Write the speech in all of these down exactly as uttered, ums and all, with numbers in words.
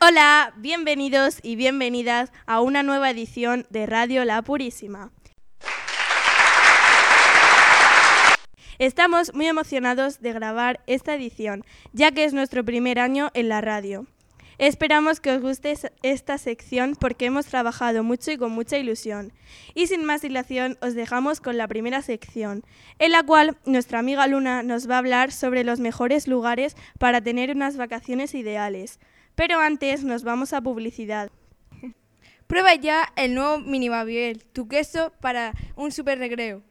Hola, bienvenidos y bienvenidas a una nueva edición de Radio La Purísima. Estamos muy emocionados de grabar esta edición, ya que es nuestro primer año en la radio. Esperamos que os guste esta sección porque hemos trabajado mucho y con mucha ilusión. Y sin más dilación os dejamos con la primera sección, en la cual nuestra amiga Luna nos va a hablar sobre los mejores lugares para tener unas vacaciones ideales. Pero antes nos vamos a publicidad. Prueba ya el nuevo Mini Babybel, tu queso para un super recreo.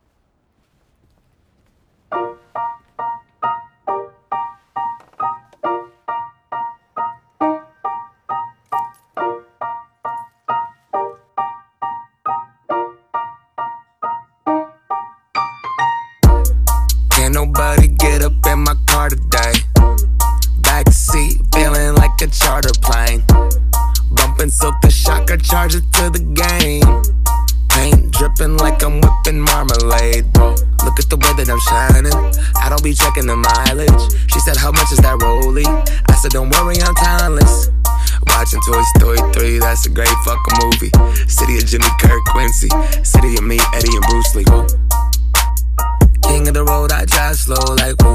Can't nobody get up in my car today. Backseat, feeling like a charter plane. Bumping silk the shocker, charge it to the game. Paint dripping like I'm whipping marmalade, bro. Look at the way that I'm shining. I don't be checking the mileage. She said, how much is that rollie? I said, don't worry, I'm timeless. Watching Toy Story three, that's a great fucking movie. City of Jimmy Kirk, Quincy. City of me, Eddie and Bruce Lee, whoa. King of the road, I drive slow like whoa.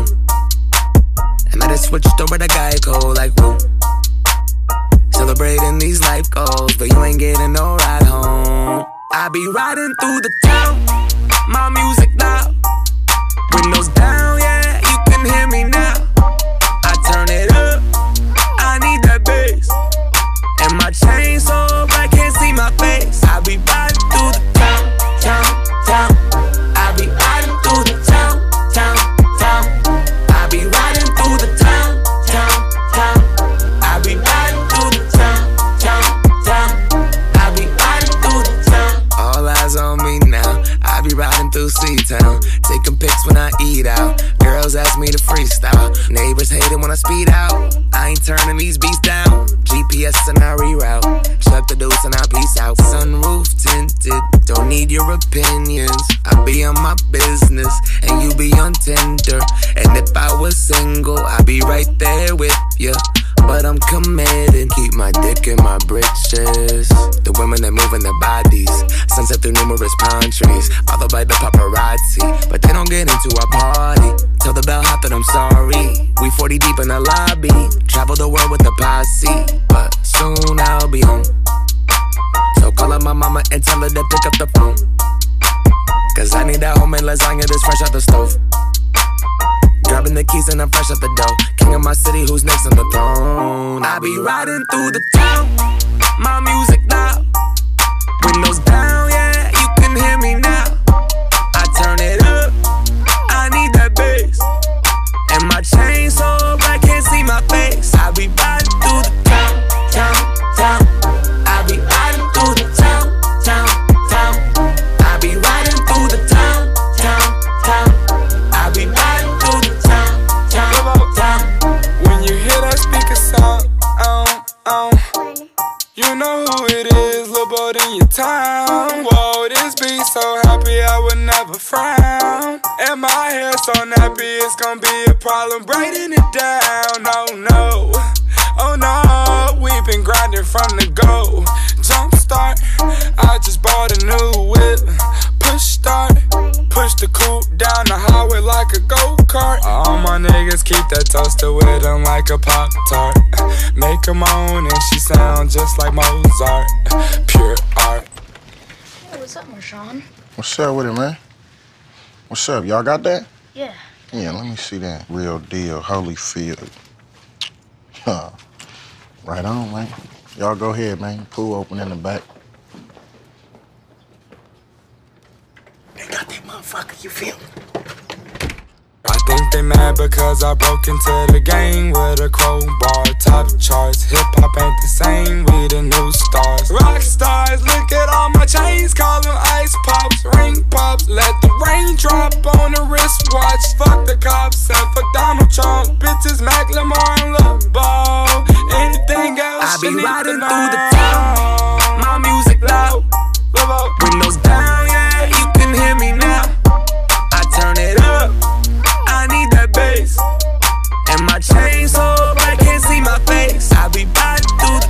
And I just switched over to Geico like whoa. Celebrating these life goals, but you ain't getting no ride home. I be riding through the town, my music loud. Windows down, yeah, you can hear me now. I turn it up, I need that bass. And my chain so bright, can't see my face. I be riding through the town, town, town. I be riding through the town, town, town. I be riding through the town, town, town. I be riding through the town, town, town. I be riding through the town. All eyes on me now. I be riding through C-Town, taking pics when I eat out. Girls ask me to freestyle. Neighbors hate it when I speed out. I ain't turning these beats down. G P S and I reroute. Chuck the deuce and I peace out. Sunroof tinted, don't need your opinions. I be on my business and you be on Tinder. And if I was single, I'd be right there with ya. But I'm committed, keep my dick in my britches. The women that moving their bodies, sunset through numerous pine trees, followed by the paparazzi, but they don't get into our party. Tell the bellhop that I'm sorry. We forty deep in the lobby, travel the world with the posse, but soon I'll be home. So call up my mama and tell her to pick up the phone, cause I need that homemade lasagna that's fresh out the stove. Grabbing the keys and I'm fresh out the dough. King of my city, who's next on the throne? I be riding through the town, my music loud. Windows down, yeah, you can hear me now. I turn it up, I need that bass. And my chain so bright, can't see my face. I be riding through the town, town, town. I be riding through the town, town, town. I be riding through the town, town, town. I be riding through the town, town, town. When you hear that speaker sound, um, um, you know who it is, Lil' Boat in your town. Whoa, this beat so happy I would never frown. And my hair so nappy, it's gonna be a problem braiding it down. Oh no, oh no, we've been grinding from the go. Jump start, I just bought a new whip. Push start, push the coupe down the highway like a go-kart. All my niggas keep that toaster with them like a Pop-Tart. Make them moan and she sound just like Mozart. Pure art. Hey, what's up, Marshawn? What's up with it, man? What's up? Y'all got that? Yeah. Yeah, let me see that. Real deal, Holyfield. Huh. Right on, man. Y'all go ahead, man. Pool open in the back. They got that motherfucker, you feel me? I think they mad because I broke into the game with a crowbar. Top charts, hip-hop ain't the same, we the new stars. Rock stars, look at all my chains, call them ice pops. Ring pops, let the rain drop on the wristwatch. Fuck the cops and fuck Donald Trump. Bitches, Macklemore and Lil' Ball. Anything else I be you need riding to know. through the town, my music loud. Windows down, yeah, you can hear me now. I turn it up, I need that bass. And my chain so bright, can't see my face. I be riding through the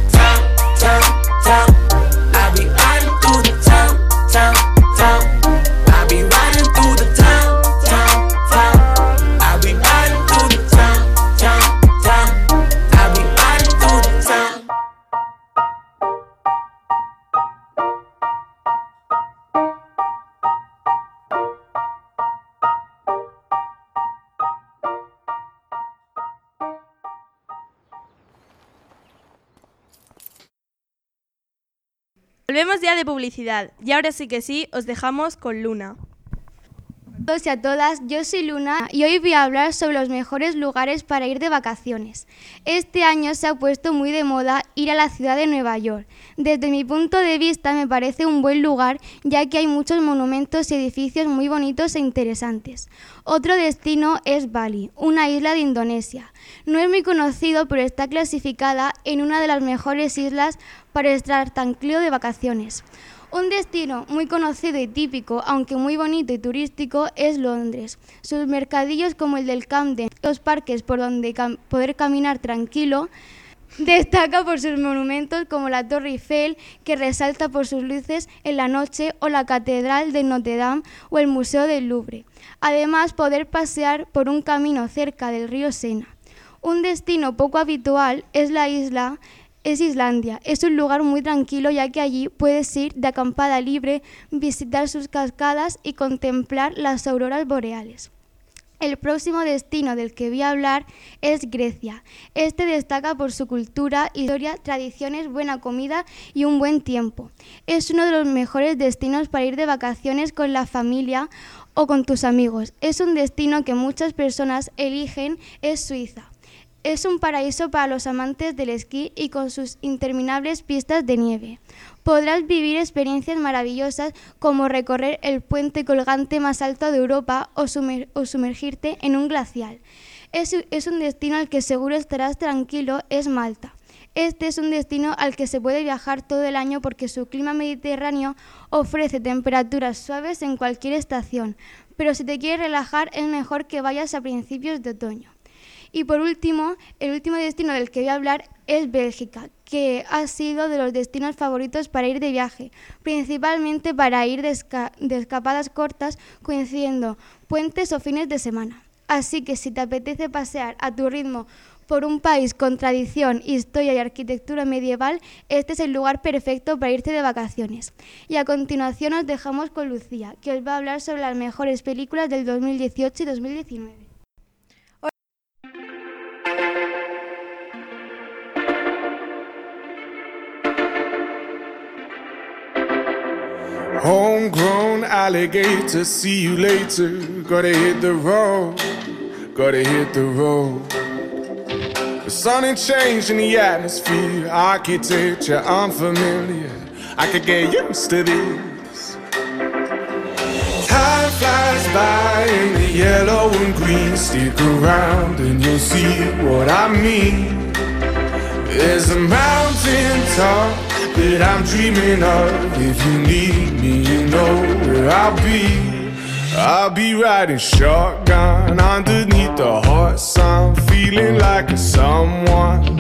Volvemos ya de publicidad y ahora sí que sí, os dejamos con Luna. A todos y a todas, yo soy Luna y hoy voy a hablar sobre los mejores lugares para ir de vacaciones. Este año se ha puesto muy de moda ir a la ciudad de Nueva York. Desde mi punto de vista me parece un buen lugar, ya que hay muchos monumentos y edificios muy bonitos e interesantes. Otro destino es Bali, una isla de Indonesia. No es muy conocido, pero está clasificada en una de las mejores islas para estar tranquilo de vacaciones. Un destino muy conocido y típico, aunque muy bonito y turístico, es Londres. Sus mercadillos como el del Camden, los parques por donde cam- poder caminar tranquilo, destaca por sus monumentos como la Torre Eiffel, que resalta por sus luces en la noche, o la Catedral de Notre Dame o el Museo del Louvre. Además, poder pasear por un camino cerca del río Sena. Un destino poco habitual es la isla Es Islandia. Es un lugar muy tranquilo, ya que allí puedes ir de acampada libre, visitar sus cascadas y contemplar las auroras boreales. El próximo destino del que voy a hablar es Grecia. Este destaca por su cultura, historia, tradiciones, buena comida y un buen tiempo. Es uno de los mejores destinos para ir de vacaciones con la familia o con tus amigos. Es un destino que muchas personas eligen, es Suiza. Es un paraíso para los amantes del esquí y con sus interminables pistas de nieve. Podrás vivir experiencias maravillosas como recorrer el puente colgante más alto de Europa o, sumer- o sumergirte en un glacial. Es, es un destino al que seguro estarás tranquilo, es Malta. Este es un destino al que se puede viajar todo el año porque su clima mediterráneo ofrece temperaturas suaves en cualquier estación, pero si te quieres relajar es mejor que vayas a principios de otoño. Y por último, el último destino del que voy a hablar es Bélgica, que ha sido de los destinos favoritos para ir de viaje, principalmente para ir de, esca- de escapadas cortas, coincidiendo puentes o fines de semana. Así que si te apetece pasear a tu ritmo por un país con tradición, historia y arquitectura medieval, este es el lugar perfecto para irte de vacaciones. Y a continuación os dejamos con Lucía, que os va a hablar sobre las mejores películas del dos mil dieciocho y dos mil diecinueve. Homegrown alligator, see you later. Gotta hit the road, gotta hit the road. The sun ain't changing the atmosphere, architecture unfamiliar. I could get used to this. Time flies by in the yellow and green. Stick around and you'll see what I mean. There's a mountain top that I'm dreaming of. If you need me, you know where I'll be. I'll be riding shotgun underneath the hot sun, feeling like a someone.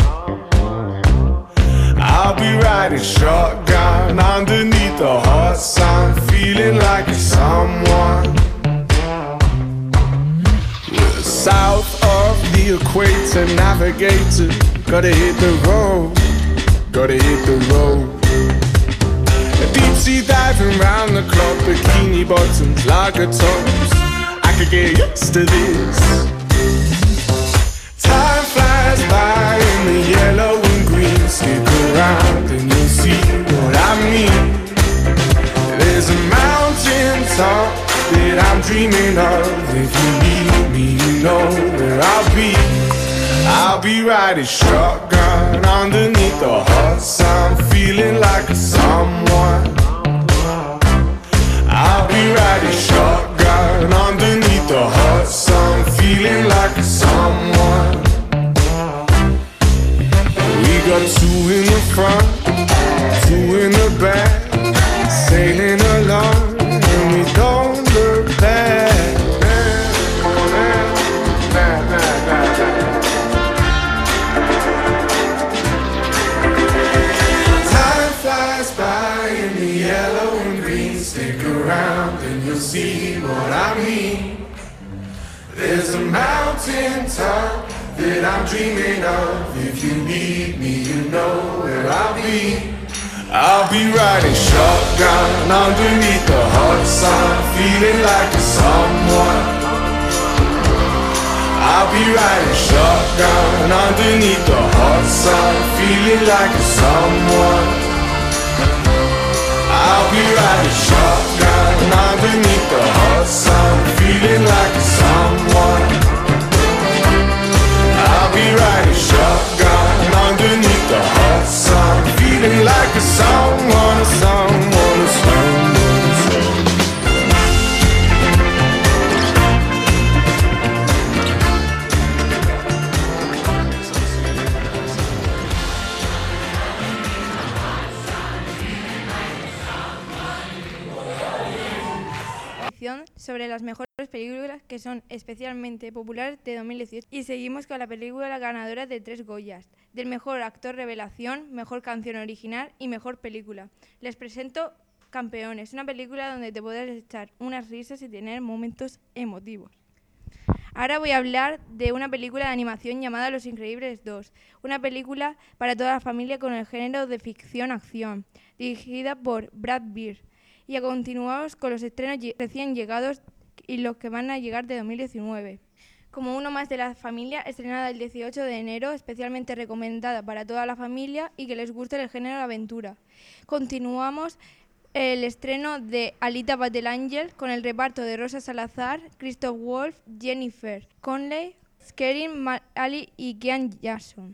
I'll be riding shotgun underneath the hot sun, feeling like a someone. We're south of the equator, navigator. Gotta hit the road, gotta hit the road. Deep sea diving round the clock, bikini bottoms, lager tops. I could get used to this. Time flies by in the yellow and green. Stick around and you'll see what I mean. There's a mountain top that I'm dreaming of. If you need me, you know where I'll be. I'll be riding shotgun underneath the hot sun, feeling like a someone. I'll be riding shotgun underneath the hot sun, feeling like a someone. We got two in the front, two in the back, sailing along, and we don't look back. And you'll see what I mean. There's a mountain top that I'm dreaming of. If you need me, you know where I'll be. I'll be riding shotgun underneath the hot sun, feeling like a someone. I'll be riding shotgun underneath the hot sun, feeling like a someone. I'll be riding shotgun underneath the hot sun, feeling like someone. I'll be riding shotgun underneath the hot sun, feeling like a someone, a someone, a someone, a someone. Sobre las mejores películas que son especialmente populares de dos mil dieciocho, y seguimos con la película ganadora de tres Goyas, del mejor actor revelación, mejor canción original y mejor película. Les presento Campeones, una película donde te podrás echar unas risas y tener momentos emotivos. Ahora voy a hablar de una película de animación llamada Los Increíbles dos, una película para toda la familia con el género de ficción-acción, dirigida por Brad Bird. Y a continuamos con los estrenos recién llegados y los que van a llegar de dos mil diecinueve. Como uno más de la familia, estrenada el dieciocho de enero, especialmente recomendada para toda la familia y que les guste el género de aventura. Continuamos el estreno de Alita Battle Angel con el reparto de Rosa Salazar, Christoph Wolf, Jennifer Connelly, Skerin Ali y Kian Jackson.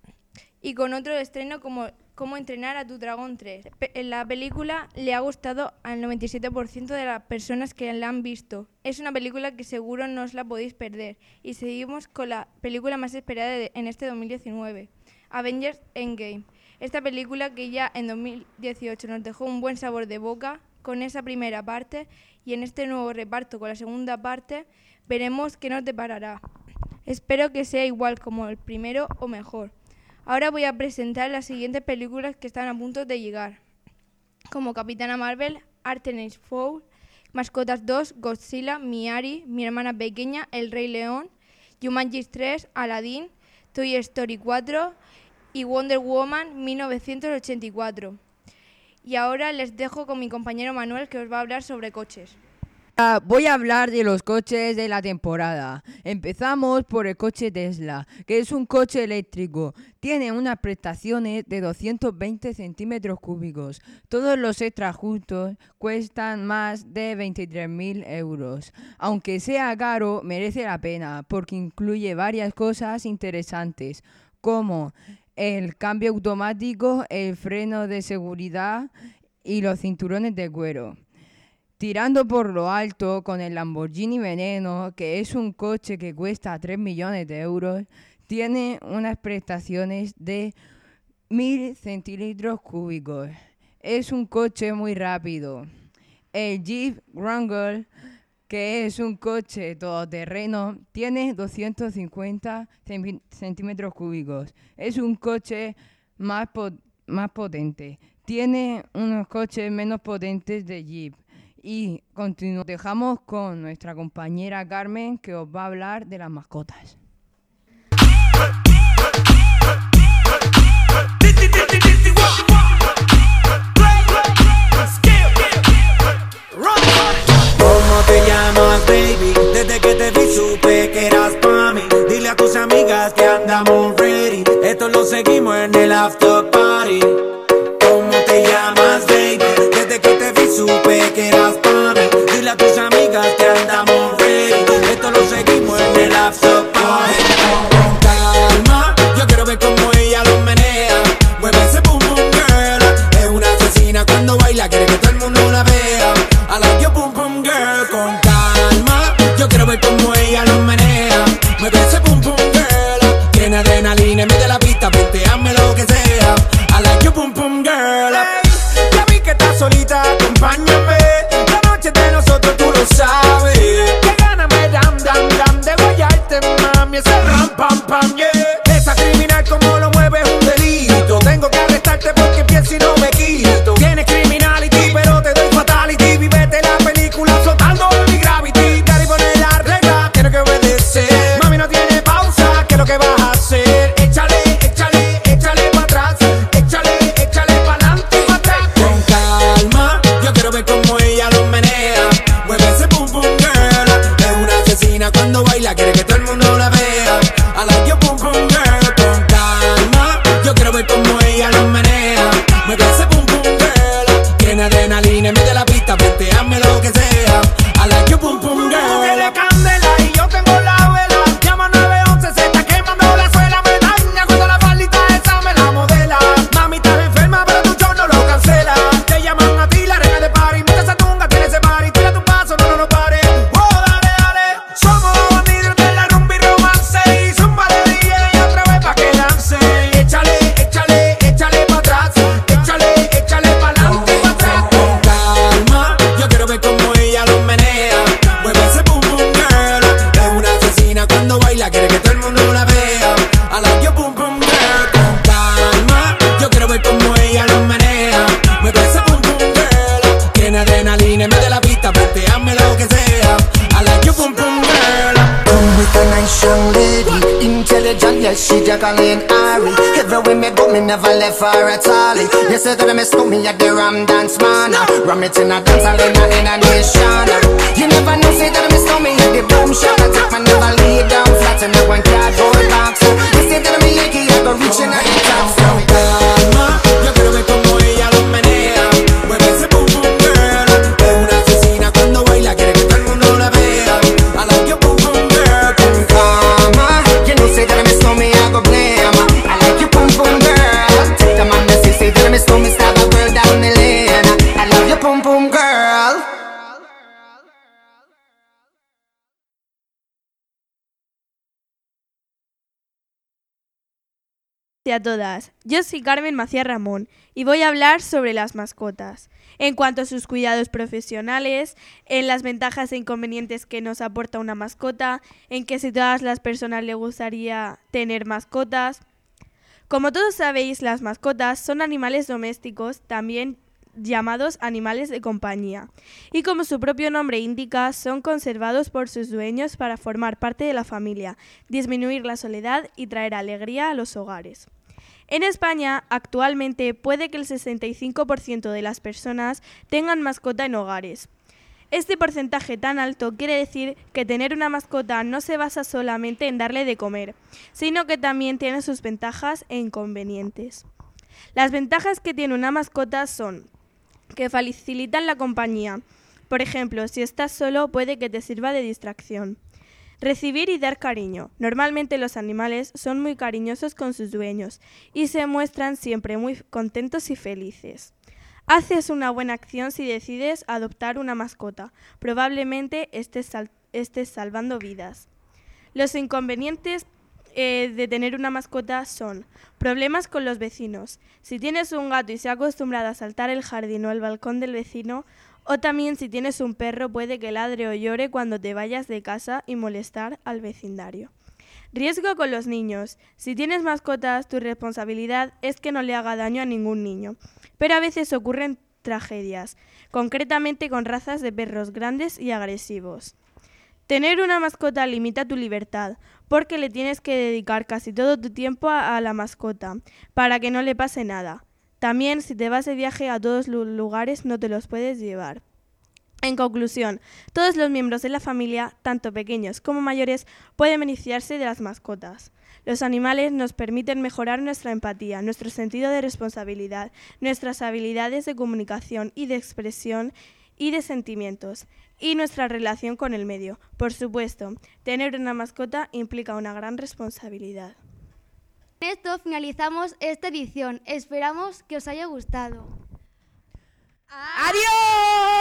Y con otro estreno como Cómo entrenar a tu dragón tres. La película le ha gustado al noventa y siete por ciento de las personas que la han visto. Es una película que seguro no os la podéis perder. Y seguimos con la película más esperada de, en este dos mil diecinueve, Avengers Endgame. Esta película que ya en dos mil dieciocho nos dejó un buen sabor de boca con esa primera parte, y en este nuevo reparto con la segunda parte veremos qué nos deparará. Espero que sea igual como el primero o mejor. Ahora voy a presentar las siguientes películas que están a punto de llegar, como Capitana Marvel, Artemis Fowl, Mascotas dos, Godzilla, Miari, Mi hermana pequeña, El Rey León, Jumanji tres, Aladdin, Toy Story cuatro y Wonder Woman mil novecientos ochenta y cuatro. Y ahora les dejo con mi compañero Manuel, que os va a hablar sobre coches. Uh, voy a hablar de los coches de la temporada. Empezamos por el coche Tesla, que es un coche eléctrico. Tiene unas prestaciones de doscientos veinte centímetros cúbicos. Todos los extras juntos cuestan más de veintitrés mil euros. Aunque sea caro, merece la pena, porque incluye varias cosas interesantes, como el cambio automático, el freno de seguridad y los cinturones de cuero. Tirando por lo alto con el Lamborghini Veneno, que es un coche que cuesta tres millones de euros, tiene unas prestaciones de mil centilitros cúbicos. Es un coche muy rápido. El Jeep Wrangler, que es un coche todoterreno, tiene doscientos cincuenta centímetros cúbicos. Es un coche más, pot- más potente. Tiene unos coches menos potentes de Jeep. Y continuamos, dejamos con nuestra compañera Carmen, que os va a hablar de las mascotas. ¿Cómo te llamas, baby? Desde que te vi supe que eras pa' mí. Dile a tus amigas que andamos ready. Esto lo seguimos en el after party. ¿Cómo te llamas, baby? Desde que te vi supe que eras pa' mí. Dile a tus amigas que andamos ready. Esto lo seguimos en el after party. Con calma, yo quiero ver cómo ella lo menea. Mueve ese boom boom girl. Es una asesina cuando baila, quiere que todo el mundo la vea. I like your boom boom girl. Con calma, yo quiero ver cómo ella lo menea. Mueve ese boom boom girl. Tiene adrenalina, mete la pista, vente, hazme lo que sea. I like your boom boom girl. Hey, ya vi que estás solita, acompáñame. La noche de nosotros tú lo sabes. Que gana me dam dam dam de guayarte, mami. Ese ram pam pam, yeah. Esa criminal como lo mueve es un delito. Tengo que arrestarte porque pienso y no me quito. Tienes criminality, pero te doy fatality. Vivete la película flotando en mi gravity. Daddy pone la regla, tiene que obedecer. Mami no tiene pausa, ¿qué es lo que vas a hacer? Échale, échale, échale pa' atrás. Échale, échale pa' adelante y pa' atrás. Con calma, yo quiero ver cómo ella lo menea. Mueve ese boom boom girl. Es una asesina cuando baila, quiere que todo el mundo la vea. I like your boom boom girl. Con calma, yo quiero ver cómo ella lo menea. Mueve ese boom boom girl. Tiene adrenalina, religion, yes, she Jacqueline Ari. Everywhere me go, me never left her at all. You say that I miss me at the Ram Dance Man. Ram it in a dance, I in a, in a nation. You never know, say that I miss me at the boom shop. I take my never lay down flat in that one cardboard box. You say that I'm a Yankee, I go reaching out the top. So, calma, yo quiero ver como ella lo menea. Mueve ese boom boom girl. Es una asesina cuando baila, quiere que todo el mundo la vea. I like your boom boom girl. Con calma, you know say that I miss me, I go blame. I like your boom boom girl. Take the man that say, say that I miss me, stab a girl down the lane. I love your boom boom girl. A todas, yo soy Carmen Macías Ramón y voy a hablar sobre las mascotas, en cuanto a sus cuidados profesionales, en las ventajas e inconvenientes que nos aporta una mascota, en que si todas las personas les gustaría tener mascotas. Como todos sabéis, las mascotas son animales domésticos, también llamados animales de compañía, y como su propio nombre indica, son conservados por sus dueños para formar parte de la familia, disminuir la soledad y traer alegría a los hogares. En España, actualmente, puede que el sesenta y cinco por ciento de las personas tengan mascota en hogares. Este porcentaje tan alto quiere decir que tener una mascota no se basa solamente en darle de comer, sino que también tiene sus ventajas e inconvenientes. Las ventajas que tiene una mascota son que facilitan la compañía. Por ejemplo, si estás solo, puede que te sirva de distracción. Recibir y dar cariño. Normalmente los animales son muy cariñosos con sus dueños y se muestran siempre muy contentos y felices. Haces una buena acción si decides adoptar una mascota. Probablemente estés, sal- estés salvando vidas. Los inconvenientes eh, de tener una mascota son problemas con los vecinos. Si tienes un gato y se ha acostumbrado a saltar el jardín o el balcón del vecino, o también si tienes un perro puede que ladre o llore cuando te vayas de casa y molestar al vecindario. Riesgo con los niños. Si tienes mascotas, tu responsabilidad es que no le haga daño a ningún niño. Pero a veces ocurren tragedias, concretamente con razas de perros grandes y agresivos. Tener una mascota limita tu libertad, porque le tienes que dedicar casi todo tu tiempo a, a la mascota, para que no le pase nada. También, si te vas de viaje a todos los lugares, no te los puedes llevar. En conclusión, todos los miembros de la familia, tanto pequeños como mayores, pueden beneficiarse de las mascotas. Los animales nos permiten mejorar nuestra empatía, nuestro sentido de responsabilidad, nuestras habilidades de comunicación y de expresión y de sentimientos, y nuestra relación con el medio. Por supuesto, tener una mascota implica una gran responsabilidad. Con esto finalizamos esta edición. Esperamos que os haya gustado. ¡Adiós!